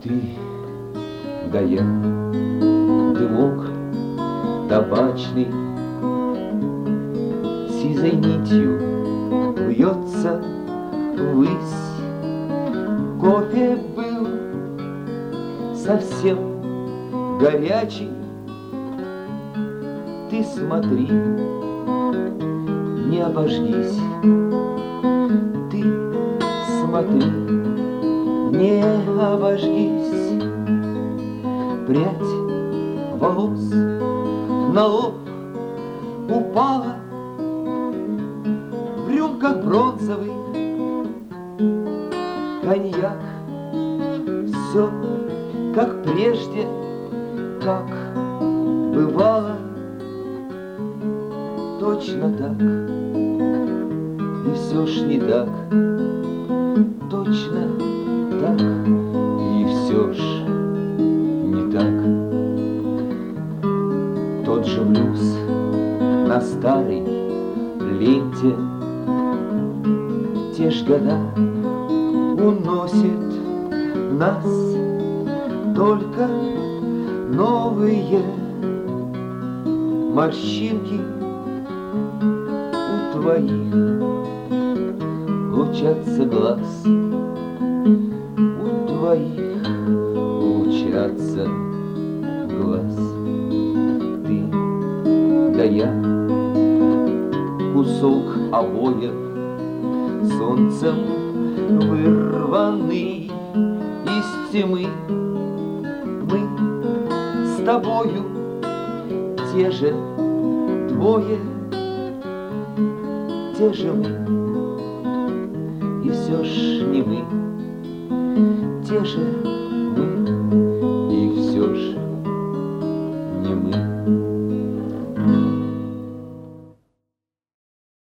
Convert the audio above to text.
Ты да я, дымок табачный сизой нитью вьется ввысь. Кофе был совсем горячий. Ты смотри, не обожгись. Ты смотри, не обожгись. Прядь волос на лоб упала, в рюмках бронзовый коньяк. Все как прежде, как бывало, точно так. И все ж не так, точно так. И все ж не так. Тот же блюз на старой ленте в те ж года уносит нас, только новые морщинки у твоих лучатся глаз, у твоих лучатся глаз. Ты да я, кусок обоев, солнцем вырванный из тьмы. Мы с тобою те же двое, те же мы. И все ж не мы, те же